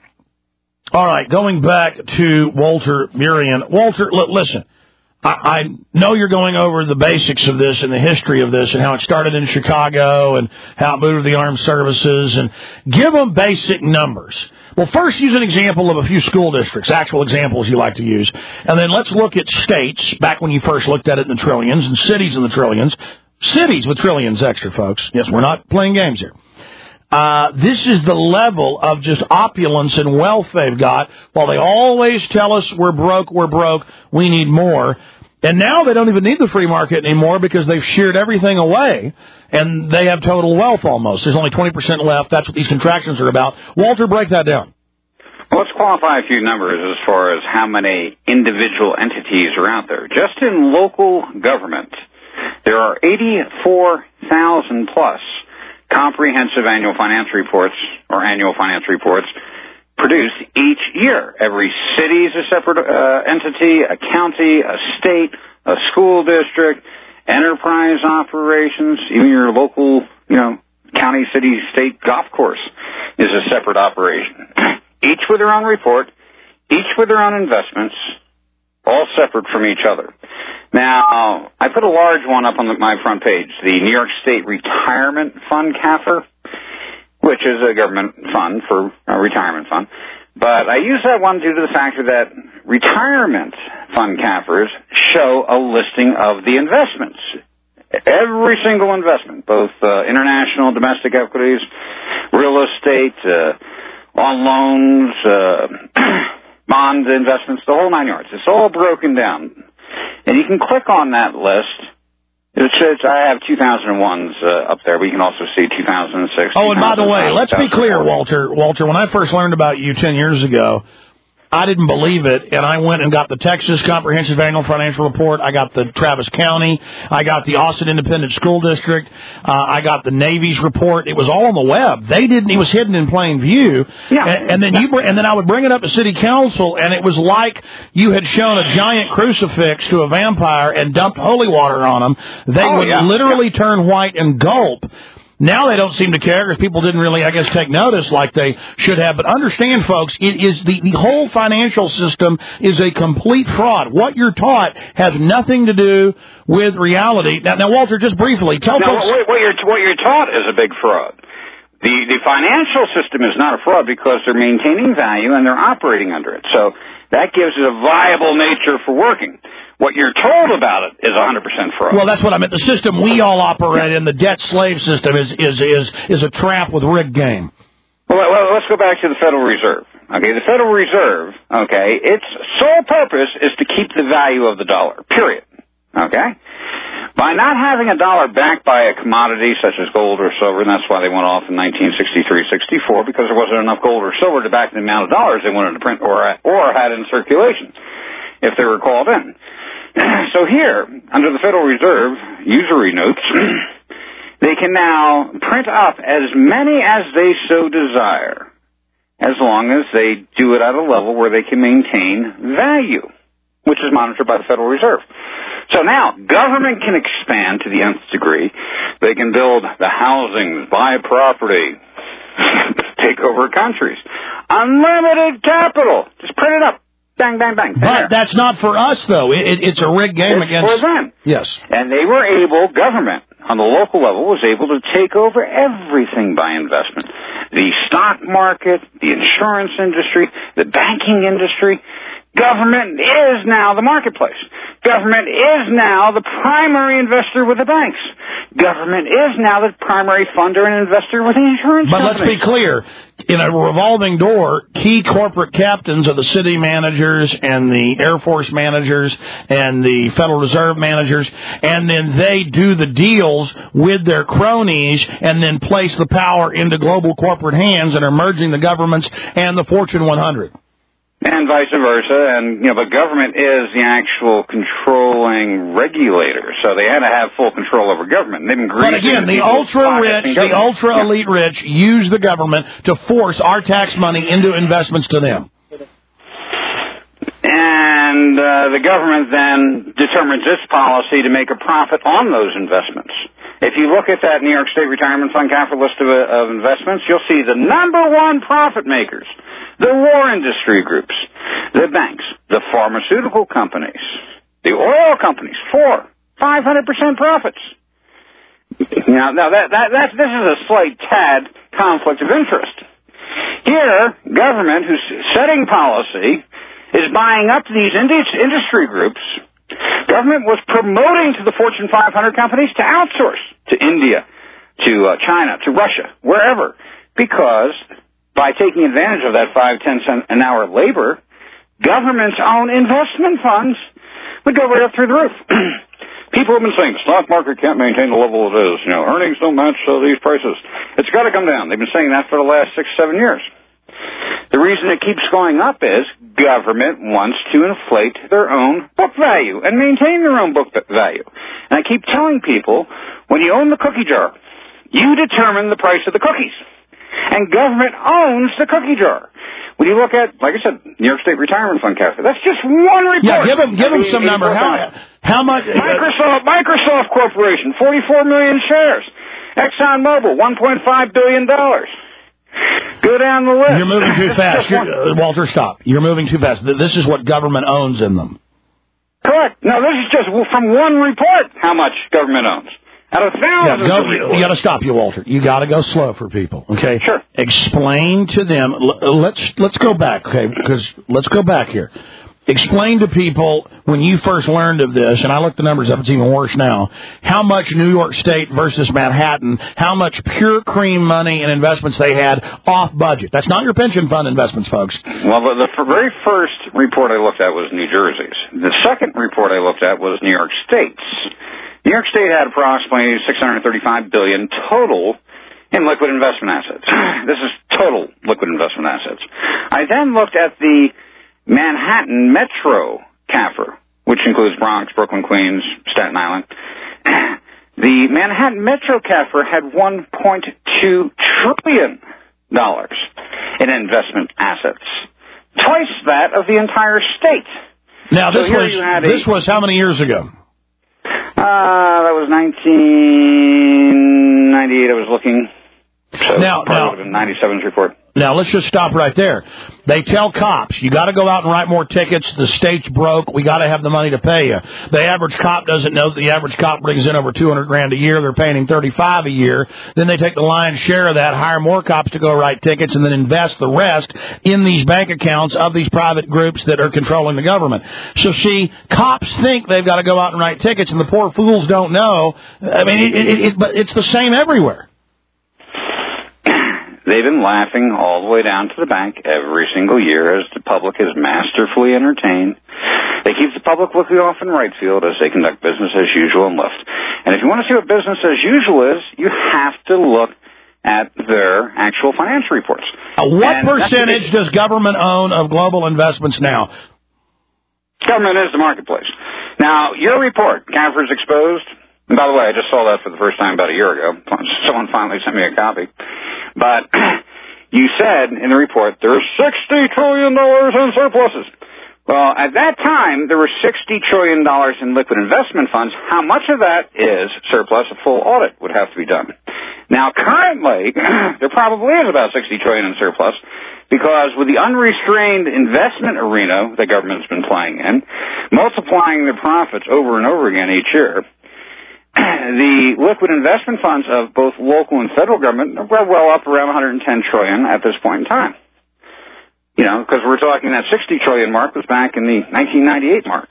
All right, going back to Walter Murian. Walter, l- listen, I-, I know you're going over the basics of this and the history of this and how it started in Chicago and how it moved to the armed services, and give them basic numbers. Well, first use an example of a few school districts, actual examples you like to use, and then let's look at states, back when you first looked at it in the trillions, and cities in the trillions. Cities with trillions extra, folks. Yes, we're not playing games here. Uh, this is the level of just opulence and wealth they've got. While they always tell us we're broke, we're broke, we need more. And now they don't even need the free market anymore because they've sheared everything away, and they have total wealth almost. There's only twenty percent left. That's what these contractions are about. Walter, break that down. Well, let's qualify a few numbers as far as how many individual entities are out there. Just in local government, there are eighty-four thousand plus comprehensive annual finance reports or annual finance reports produced each year. Every city is a separate uh, entity, a county, a state, a school district, enterprise operations, even your local, you know, county, city, state golf course is a separate operation. Each with their own report, each with their own investments, all separate from each other. Now, I put a large one up on the, my front page, the New York State Retirement Fund, C A F R, which is a government fund for a retirement fund. But I use that one due to the fact that retirement fund C A F Rs show a listing of the investments. Every single investment, both uh, international, domestic equities, real estate, uh, on loans, uh, bond investments, the whole nine yards. It's all broken down. And you can click on that list. It says I have two thousand ones uh, up there. We can also see two thousand six. Oh, and by the way, let's be clear, Walter. Walter, when I first learned about you ten years ago, I didn't believe it, and I went and got the Texas Comprehensive Annual Financial Report. I got the Travis County. I got the Austin Independent School District. Uh, I got the Navy's report. It was all on the web. They didn't. It was hidden in plain view. Yeah. And, and then you, br- and then I would bring it up to City Council, and it was like you had shown a giant crucifix to a vampire and dumped holy water on them. They oh, would yeah. literally yeah. turn white and gulp. Now they don't seem to care because people didn't really, I guess, take notice like they should have. But understand, folks, it is the, the whole financial system is a complete fraud. What you're taught has nothing to do with reality. Now, now Walter, just briefly, tell now, folks... What, what, you're, what you're taught is a big fraud. The, the financial system is not a fraud because they're maintaining value and they're operating under it. So that gives it a viable nature for working. What you're told about it is one hundred percent fraud. Well, that's what I meant. The system we all operate in, the debt slave system, is is is is a trap with rigged game. Well, well, let's go back to the Federal Reserve. Okay, the Federal Reserve, okay, its sole purpose is to keep the value of the dollar, period. Okay? By not having a dollar backed by a commodity such as gold or silver, and that's why they went off in nineteen sixty-three sixty-four, because there wasn't enough gold or silver to back the amount of dollars they wanted to print or, or had in circulation if they were called in. So here, under the Federal Reserve usury notes, they can now print up as many as they so desire, as long as they do it at a level where they can maintain value. which is monitored by the Federal Reserve. So now, government can expand to the nth degree. They can build the housing, buy property, take over countries. Unlimited capital. Just print it up. Bang, bang, bang. But that's not for us, though. It, it, it's a rigged game it's against... for them. Yes. And they were able, government, on the local level, was able to take over everything by investment. The stock market, the insurance industry, the banking industry. Government is now the marketplace. Government is now the primary investor with the banks. Government is now the primary funder and investor with the insurance But companies. let's be clear. In a revolving door, key corporate captains are the city managers and the Air Force managers and the Federal Reserve managers, and then they do the deals with their cronies and then place the power into global corporate hands and are merging the governments and the Fortune one hundred. And vice versa, and, you know, but government is the actual controlling regulator, so they had to have full control over government. They've been But again, the ultra-rich, the ultra-elite rich use the government to force our tax money into investments to them. And uh, the government then determines its policy to make a profit on those investments. If you look at that New York State Retirement Fund capital list of, of investments, you'll see the number one profit makers, the war industry groups, the banks, the pharmaceutical companies, the oil companies, four, five hundred percent profits. Now, now that, that, that, this is a slight tad conflict of interest. Here, government, who's setting policy, is buying up these industry groups. Government was promoting to the Fortune five hundred companies to outsource to India, to uh, China, to Russia, wherever, because by taking advantage of that five, ten cent an hour labor, government's own investment funds would go right up through the roof. People have been saying the stock market can't maintain the level it is. You know, earnings don't match uh, these prices. It's got to come down. They've been saying that for the last six, seven years. The reason it keeps going up is government wants to inflate their own book value and maintain their own book value. And I keep telling people, when you own the cookie jar, you determine the price of the cookies. And government owns the cookie jar. When you look at, like I said, New York State Retirement Fund capital, that's just one report. Yeah, give them, give them some number. How, how much? Microsoft, Microsoft Corporation, forty-four million shares. ExxonMobil, one point five billion dollars. Go down the list. You're moving too fast. You're, uh, Walter, stop. You're moving too fast. This is what government owns in them. Correct. No, this is just from one report how much government owns. Out of thousands yeah, of reports. You got to stop you, Walter. You got to go slow for people. Okay. Sure. Explain to them. Let's let's go back. Okay, because let's go back here. Explain to people when you first learned of this, and I looked the numbers up, it's even worse now, how much New York State versus Manhattan, how much pure cream money and investments they had off budget. That's not your pension fund investments, folks. Well, the, the very first report I looked at was New Jersey's. The second report I looked at was New York State's. New York State had approximately six hundred thirty-five billion dollars total in liquid investment assets. This is total liquid investment assets. I then looked at the Manhattan Metro C A F R, which includes Bronx, Brooklyn, Queens, Staten Island. The Manhattan Metro C A F R had one point two trillion dollars in investment assets. Twice that of the entire state. Now, this so was this a, was how many years ago? Uh, that was nineteen ninety-eight, I was looking. So now, now, would have been ninety-seven's report. Now, let's just stop right there. They tell cops, you got to go out and write more tickets. The state's broke. We got to have the money to pay you. The average cop doesn't know that the average cop brings in over two hundred grand a year. They're paying him thirty-five a year. Then they take the lion's share of that, hire more cops to go write tickets, and then invest the rest in these bank accounts of these private groups that are controlling the government. So, see, cops think they've got to go out and write tickets, and the poor fools don't know. I mean, it, it, it, but it's the same everywhere. They've been laughing all the way down to the bank every single year as the public is masterfully entertained. They keep the public looking off in right field as they conduct business as usual and left. And if you want to see what business as usual is, you have to look at their actual financial reports. Uh, what and percentage does government own of global investments now? Government is the marketplace. Now, your report, C A F R's Exposed, and by the way, I just saw that for the first time about a year ago. Someone finally sent me a copy. But you said in the report there's sixty trillion dollars in surpluses. Well, at that time, there were sixty trillion dollars in liquid investment funds. How much of that is surplus? A full audit would have to be done. Now, currently, there probably is about sixty trillion dollars in surplus, because with the unrestrained investment arena the government's been playing in, multiplying their profits over and over again each year, the liquid investment funds of both local and federal government are well up around one hundred ten trillion dollars at this point in time. You know, because we're talking that sixty trillion dollars mark was back in the nineteen ninety-eight mark.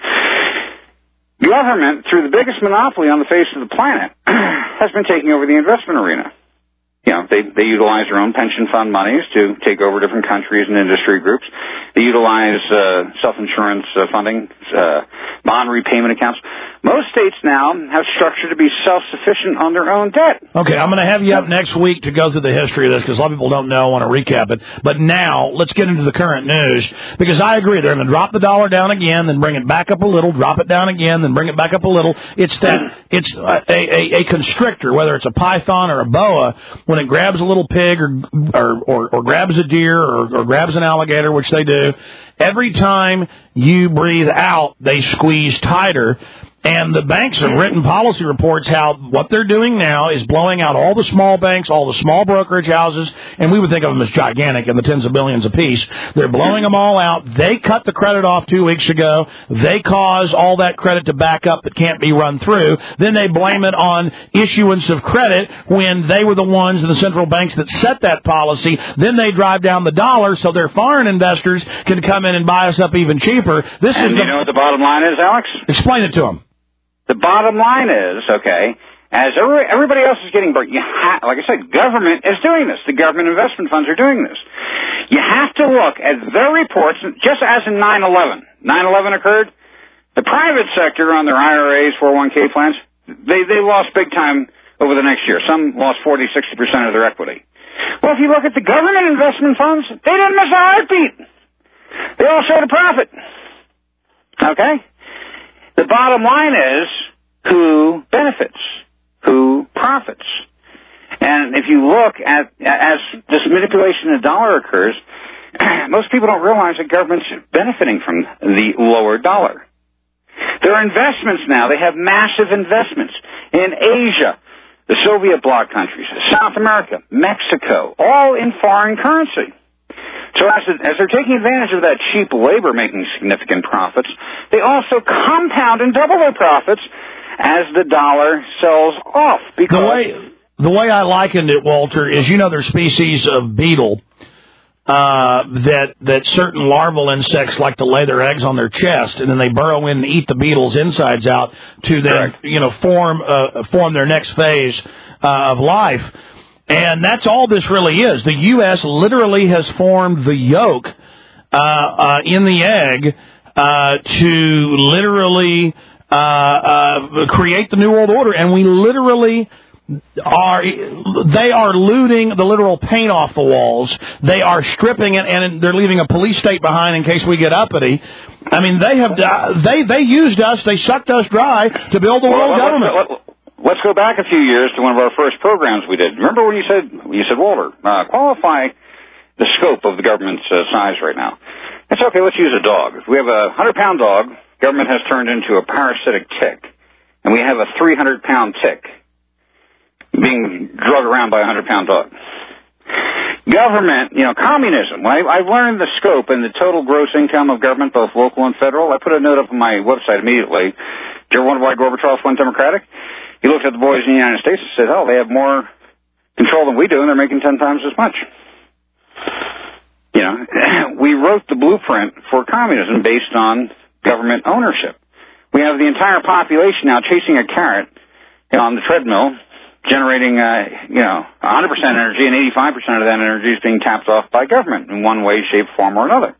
Government, through the biggest monopoly on the face of the planet, has been taking over the investment arena. You know, they, they utilize their own pension fund monies to take over different countries and industry groups. They utilize uh, self-insurance uh, funding, uh, bond repayment accounts. Most states now have structured to be self-sufficient on their own debt. Okay, I'm going to have you up next week to go through the history of this, because a lot of people don't know. I want to recap it. But now, let's get into the current news, because I agree. They're going to drop the dollar down again, then bring it back up a little, drop it down again, then bring it back up a little. It's that, it's a, a, a constrictor, whether it's a python or a boa, when it grabs a little pig or or, or, or grabs a deer or, or grabs an alligator, which they do, every time you breathe out, they squeeze tighter. And the banks have written policy reports how what they're doing now is blowing out all the small banks, all the small brokerage houses, and we would think of them as gigantic in the tens of billions apiece. They're blowing them all out. They cut the credit off two weeks ago. They cause all that credit to back up that can't be run through. Then they blame it on issuance of credit when they were the ones in the central banks that set that policy. Then they drive down the dollar so their foreign investors can come in and buy us up even cheaper. This and is you the, know what the bottom line is, Alex? Explain it to them. The bottom line is, okay, as every, everybody else is getting burnt, you ha- like I said, government is doing this. The government investment funds are doing this. You have to look at their reports, just as in nine eleven. nine eleven occurred, the private sector on their I R As, four oh one k plans, they, they lost big time over the next year. Some lost forty, sixty percent of their equity. Well, if you look at the government investment funds, they didn't miss a heartbeat. They all showed a profit. Okay? The bottom line is who benefits, who profits. And if you look at, as this manipulation of the dollar occurs, most people don't realize that government's benefiting from the lower dollar. Their investments now, they have massive investments in Asia, the Soviet bloc countries, South America, Mexico, all in foreign currency. So as, as they're taking advantage of that cheap labor making significant profits, they also compound and double their profits as the dollar sells off. Because the way, the way I likened it, Walter, is, you know, there's species of beetle uh, that that certain larval insects like to lay their eggs on their chest, and then they burrow in and eat the beetle's insides out to then, Correct. you know, form uh, form their next phase uh, of life. And that's all this really is. The U S literally has formed the yolk uh, uh, in the egg uh, to literally uh, uh, create the New World Order. And we literally are, they are looting the literal paint off the walls. They are stripping it, and they're leaving a police state behind in case we get uppity. I mean, they have, they, they used us, they sucked us dry to build the world well, government. Let, let, Let's go back a few years to one of our first programs we did. Remember when you said, you said, Walter, uh, qualify the scope of the government's uh, size right now. It's okay, let's use a dog. If we have a one hundred pound dog, government has turned into a parasitic tick. And we have a three hundred pound tick being drug around by a one hundred pound dog. Government, you know, communism. I, I've learned the scope and the total gross income of government, both local and federal. I put a note up on my website immediately. Did you ever wonder why Gorbachev went Democratic? He looked at the boys in the United States and said, oh, they have more control than we do, and they're making ten times as much. You know, we wrote the blueprint for communism based on government ownership. We have the entire population now chasing a carrot, you know, on the treadmill, generating, uh, you know, one hundred percent energy, and eighty-five percent of that energy is being tapped off by government in one way, shape, form, or another.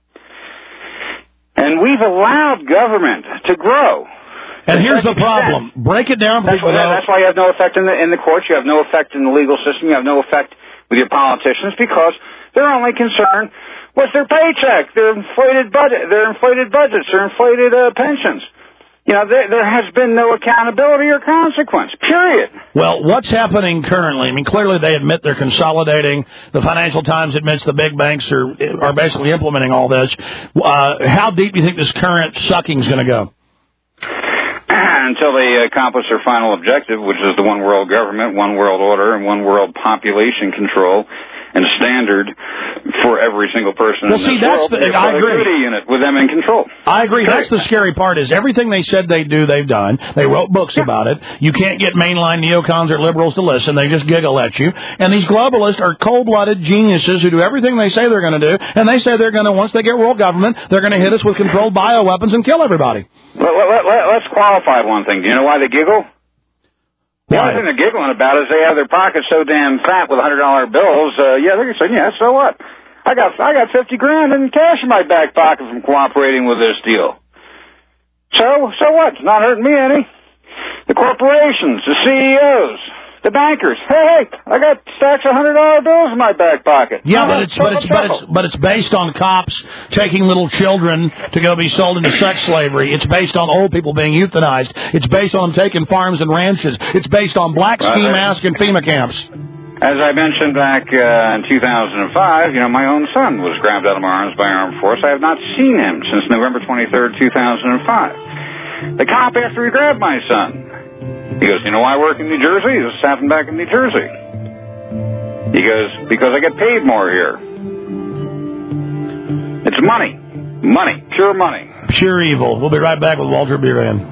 And we've allowed government to grow. And here's the problem. Break it down. That's why, that's why you have no effect in the in the courts. You have no effect in the legal system. You have no effect with your politicians because they're only concerned with their paycheck, their inflated budget, their inflated budgets, their inflated uh, pensions. You know, there, there has been no accountability or consequence, period. Well, what's happening currently? I mean, clearly they admit they're consolidating. The Financial Times admits the big banks are are basically implementing all this. Uh, how deep do you think this current sucking is going to go? Until they accomplish their final objective, which is the one world government, one world order, and one world population control and standard for every single person well, in see, this that's world. the, The I agree. productivity unit with them in control. I agree. That's the scary part is everything they said they'd do, they've done. They wrote books about it. You can't get mainline neocons or liberals to listen. They just giggle at you. And these globalists are cold-blooded geniuses who do everything they say they're going to do. And they say they're going to, once they get world government, they're going to hit us with controlled bioweapons and kill everybody. Let, let, let, let's qualify one thing. Do you know why they giggle? The Why? only thing they're giggling about is they have their pockets so damn fat with one hundred dollar bills. Uh, yeah, they're saying, yeah, so what? I got I got fifty grand in cash in my back pocket from cooperating with this deal. So, so what? It's not hurting me any. The corporations, the C E Os, the bankers. Hey, hey, I got stacks of one hundred dollar bills in my back pocket. Yeah, but it's but it's but it's but it's based on cops taking little children to go be sold into sex slavery. It's based on old people being euthanized. It's based on them taking farms and ranches. It's based on black ski Right. masks and FEMA camps. As I mentioned back uh, in two thousand five, you know, my own son was grabbed out of my arms by armed force. I have not seen him since November twenty-third, two thousand five. The cop, after he grabbed my son, he goes, you know why I work in New Jersey? This happened back in New Jersey. He goes, because I get paid more here. It's money. Money. Pure money. Pure evil. We'll be right back with Walter Buran.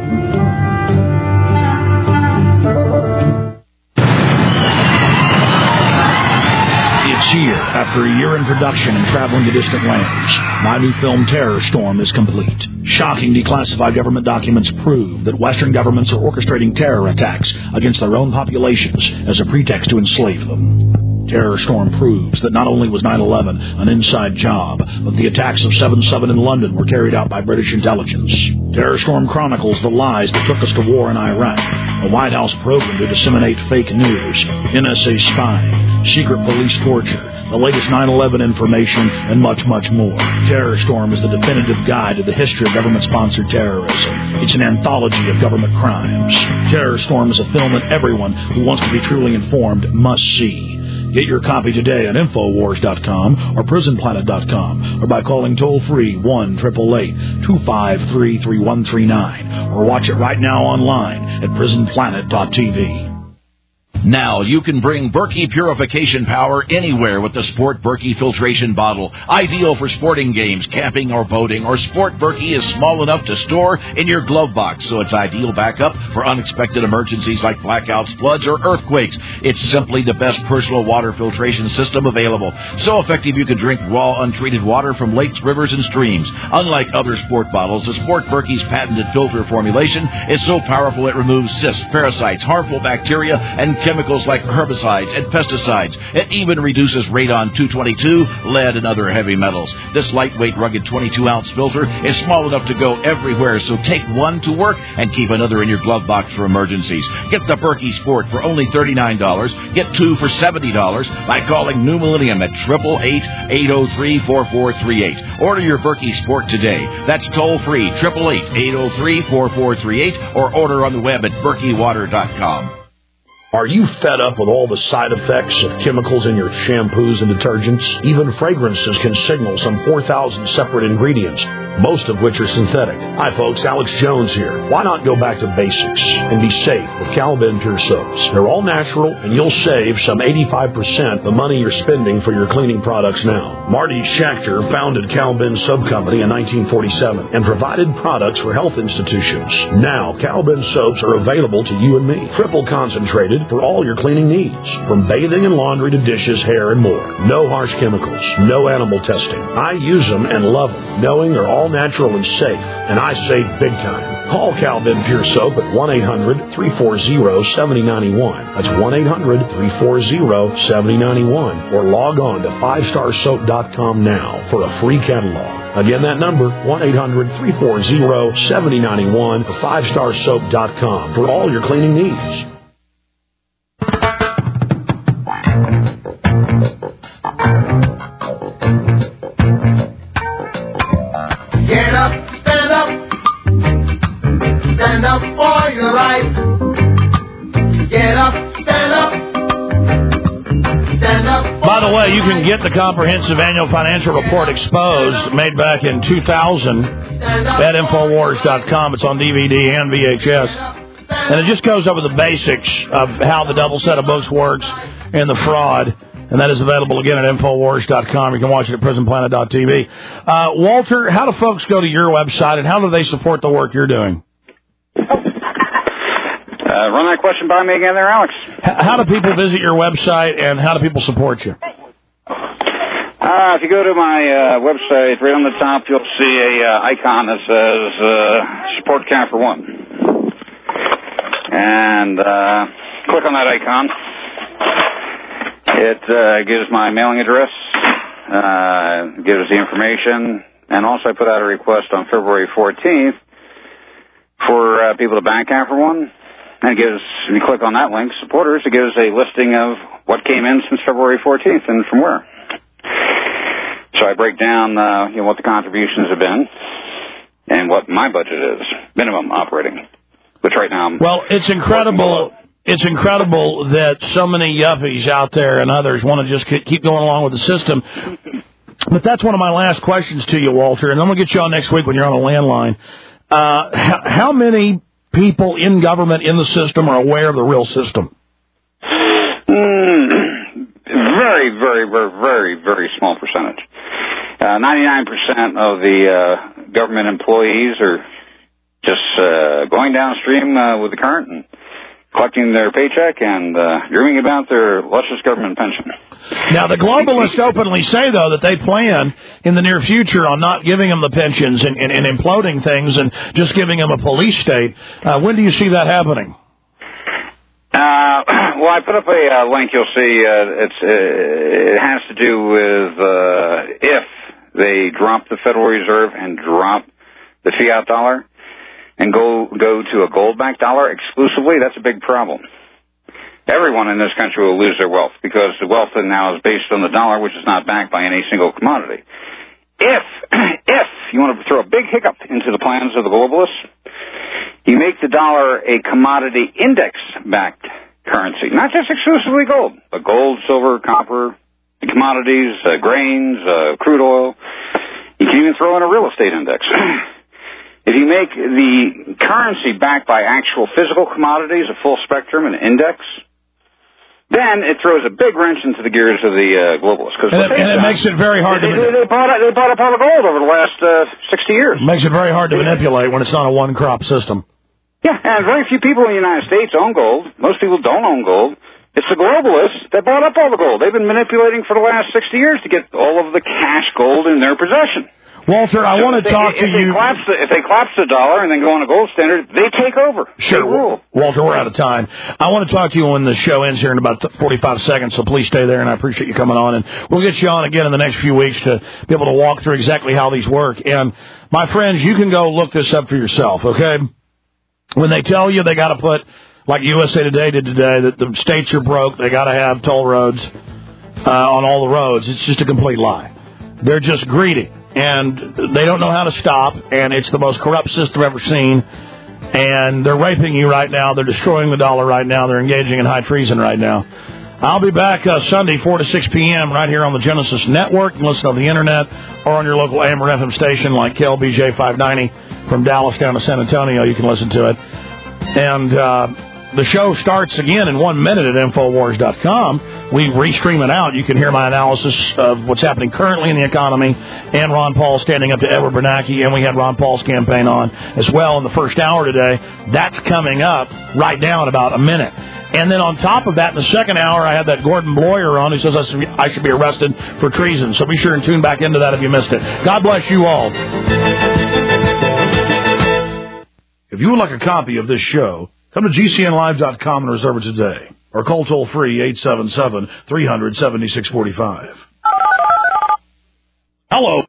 It's here, after a year in production and traveling to distant lands. My new film, Terror Storm, is complete. Shocking declassified government documents prove that Western governments are orchestrating terror attacks against their own populations as a pretext to enslave them. Terror Storm proves that not only was nine eleven an inside job, but the attacks of seven seven in London were carried out by British intelligence. Terror Storm chronicles the lies that took us to war in Iraq, a White House program to disseminate fake news, N S A spying, secret police torture, the latest nine eleven information, and much, much more. Terror Storm is the definitive guide to the history of government-sponsored terrorism. It's an anthology of government crimes. Terror Storm is a film that everyone who wants to be truly informed must see. Get your copy today at Infowars dot com or Prison Planet dot com or by calling toll-free one eight eight eight, two five three, three one three nine or watch it right now online at Prison Planet dot T V. Now you can bring Berkey purification power anywhere with the Sport Berkey filtration bottle. Ideal for sporting games, camping, or boating. Or Sport Berkey is small enough to store in your glove box, so it's ideal backup for unexpected emergencies like blackouts, floods, or earthquakes. It's simply the best personal water filtration system available. So effective you can drink raw, untreated water from lakes, rivers, and streams. Unlike other sport bottles, the Sport Berkey's patented filter formulation is so powerful it removes cysts, parasites, harmful bacteria, and chemicals like herbicides and pesticides. It even reduces radon two twenty-two, lead, and other heavy metals. This lightweight, rugged twenty-two ounce filter is small enough to go everywhere, so take one to work and keep another in your glove box for emergencies. Get the Berkey Sport for only thirty-nine dollars. Get two for seventy dollars by calling New Millennium at eight eight eight, eight oh three, four four three eight. Order your Berkey Sport today. That's toll-free, eight eight eight, eight oh three, four four three eight, or order on the web at berkey water dot com. Are you fed up with all the side effects of chemicals in your shampoos and detergents? Even fragrances can signal some four thousand separate ingredients, most of which are synthetic. Hi folks, Alex Jones here. Why not go back to basics and be safe with Cal-Ben Pure Soaps? They're all natural, and you'll save some eighty-five percent the money you're spending for your cleaning products now. Marty Schachter founded Cal-Ben Soap Company in nineteen forty-seven and provided products for health institutions. Now, Cal-Ben soaps are available to you and me. Triple concentrated for all your cleaning needs, from bathing and laundry to dishes, hair, and more. No harsh chemicals, no animal testing. I use them and love them, knowing they're all natural and safe, and I save big time. Call Cal-Ben Pure Soap at one eight hundred, three four zero, seven oh nine one. That's one eight hundred, three four zero, seven oh nine one. Or log on to five star soap dot com now for a free catalog. Again, that number, one eight hundred, three four zero, seven oh nine one or five star soap dot com for all your cleaning needs. Get up, stand up. up, stand up. Stand up. By the way, you can get the comprehensive annual financial report Exposed, made back in two thousand, at Infowars dot com. It's on D V D and V H S. And it just goes over the basics of how the double set of books works and the fraud. And that is available again at Infowars dot com. You can watch it at Prison Planet dot T V. Uh, Walter, how do folks go to your website, and how do they support the work you're doing? Uh, run that question by me again there, Alex. H- how do people visit your website, and how do people support you? Uh, if you go to my uh, website, right on the top, you'll see a uh, icon that says uh, Support Capper One. And uh, click on that icon. It uh, gives my mailing address, uh, gives the information, and also I put out a request on February fourteenth for uh, people to bank Capper One. And it gives, when you click on that link, supporters, it gives a listing of what came in since February fourteenth and from where. So I break down, uh, you know, what the contributions have been and what my budget is, minimum operating, which right now I'm... Well, it's incredible... It's incredible that so many yuppies out there and others want to just keep going along with the system. But that's one of my last questions to you, Walter, and I'm going to get you on next week when you're on a landline. Uh, how, how many people in government, in the system, are aware of the real system? Mm, very, very, very, very, very small percentage. Uh, ninety-nine percent of the uh, government employees are just uh, going downstream uh, with the current and collecting their paycheck and uh, dreaming about their luscious government pension. Now, the globalists openly say, though, that they plan in the near future on not giving them the pensions and, and, and imploding things and just giving them a police state. Uh, when do you see that happening? Uh, well, I put up a uh, link. You'll see uh, it's uh, it has to do with uh, if they drop the Federal Reserve and drop the fiat dollar and go go to a gold-backed dollar exclusively, that's a big problem. Everyone in this country will lose their wealth because the wealth now is based on the dollar, which is not backed by any single commodity. If, if you want to throw a big hiccup into the plans of the globalists, you make the dollar a commodity index-backed currency, not just exclusively gold, but gold, silver, copper, commodities, uh, grains, uh, crude oil. You can even throw in a real estate index. If you make the currency backed by actual physical commodities, a full spectrum, an index, then it throws a big wrench into the gears of the uh, globalists. And, it, and it makes it very hard they, to... They, they, bought, they bought up all the gold over the last uh, sixty years. It makes it very hard to manipulate when it's not a one-crop system. Yeah, and very few people in the United States own gold. Most people don't own gold. It's the globalists that bought up all the gold. They've been manipulating for the last sixty years to get all of the cash gold in their possession. Walter, I so want to they, talk if to they you... Collapse the, if they collapse the dollar and then go on a gold standard, they take over. Sure, they rule. Walter, we're out of time. I want to talk to you when the show ends here in about forty-five seconds, so please stay there, and I appreciate you coming on. And we'll get you on again in the next few weeks to be able to walk through exactly how these work. And, my friends, you can go look this up for yourself, okay? When they tell you they got to put, like U S A Today did today, that the states are broke, they got to have toll roads uh, on all the roads, it's just a complete lie. They're just greedy. And they don't know how to stop, and it's the most corrupt system ever seen. And they're raping you right now. They're destroying the dollar right now. They're engaging in high treason right now. I'll be back uh, Sunday, four to six p.m. right here on the Genesis Network. You can listen on the Internet or on your local A M or F M station like K L B J five ninety from Dallas down to San Antonio. You can listen to it. And uh, the show starts again in one minute at Infowars dot com. We restream it out. You can hear my analysis of what's happening currently in the economy and Ron Paul standing up to Edward Bernanke, and we had Ron Paul's campaign on as well in the first hour today. That's coming up right now in about a minute. And then on top of that, in the second hour, I had that Gordon Bloyer on who says I should be, I should be arrested for treason. So be sure and tune back into that if you missed it. God bless you all. If you would like a copy of this show, come to G C N live dot com and reserve it today. Or call toll-free eight seven seven, three hundred, seventy-six forty-five. Hello.